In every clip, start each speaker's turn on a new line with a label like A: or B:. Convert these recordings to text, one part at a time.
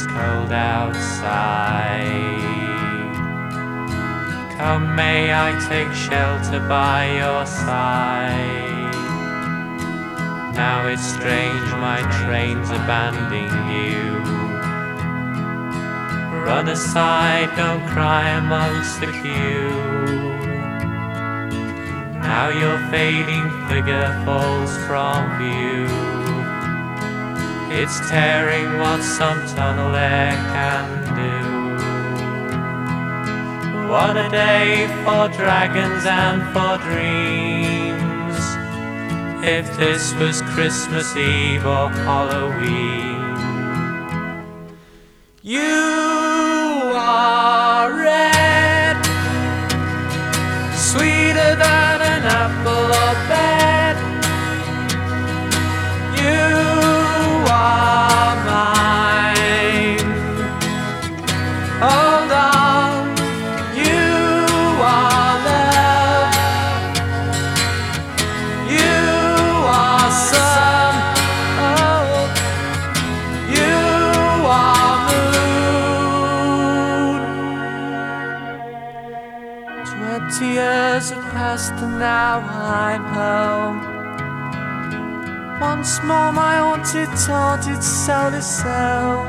A: it's cold outside. Come, may I take shelter by your side. Now it's strange my train's abandoning you. Run aside, don't cry amongst the queue. Now your fading figure falls from view. It's tearing what some tunnel air can do. What a day for dragons and for dreams. If this was Christmas Eve or Halloween. You are red, sweeter than an apple or bed. You are mine. Hold on, you are love. You are sun. Oh, you are moon. 20 years have passed and now I'm home. Once more my haunted told itself so.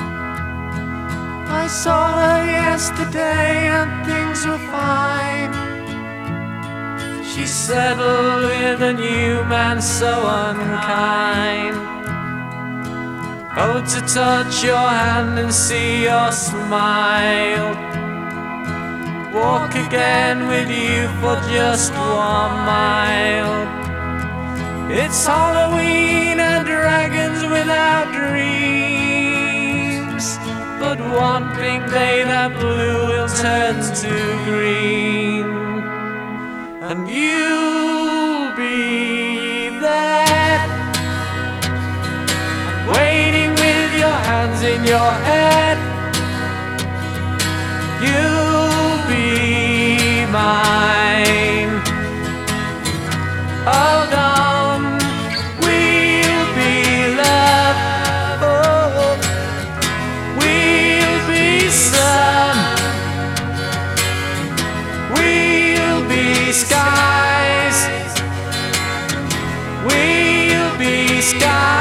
A: I saw her yesterday and things were fine. She settled with a new man so unkind. Oh, to touch your hand and see your smile. Walk again with you for just 1 mile. It's Halloween and dragons without dreams. But one pink day that blue will turn to green. And you'll be there, waiting with your hands in your head. You'll be mine. Hold on, we'll be love. Oh, we'll be sun. We'll be skies. We'll be skies.